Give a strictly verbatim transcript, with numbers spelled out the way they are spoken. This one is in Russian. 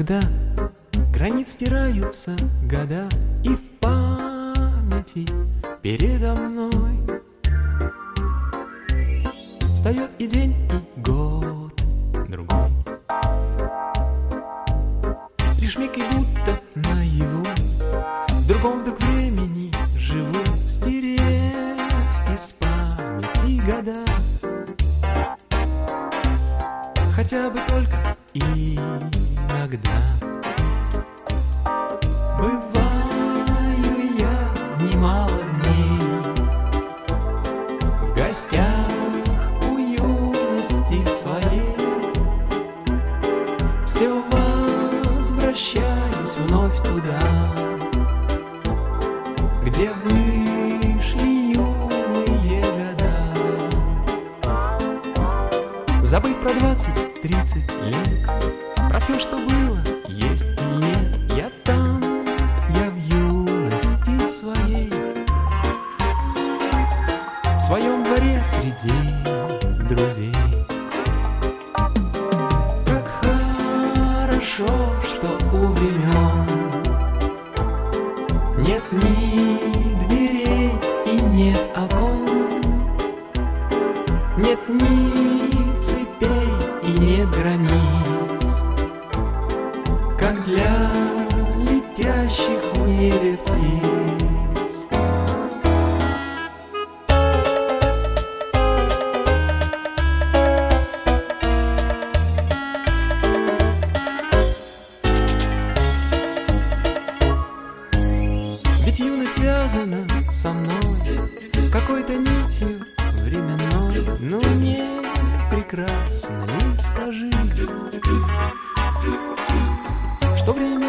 Когда границ стираются года, и в памяти передо мной встает и день, и год другой. Лишь миг и будто наяву, в другом вдруг времени живу, стерев из памяти года. Хотя бы только иногда. Бываю я немало дней в гостях у юности своей. Все возвращаюсь вновь туда, где вышли юные года. Забыв про двадцать-тридцать лет, про все, что было, есть и нет, я там, я в юности своей, в своем дворе среди друзей. Как хорошо, что у времен нет ни дверей и нет окон, нет ни цепей и нет границ, как для летящих в небе птиц. Ведь юность связана со мной какой-то нитью временной. Но не прекрасно ли, скажи, что время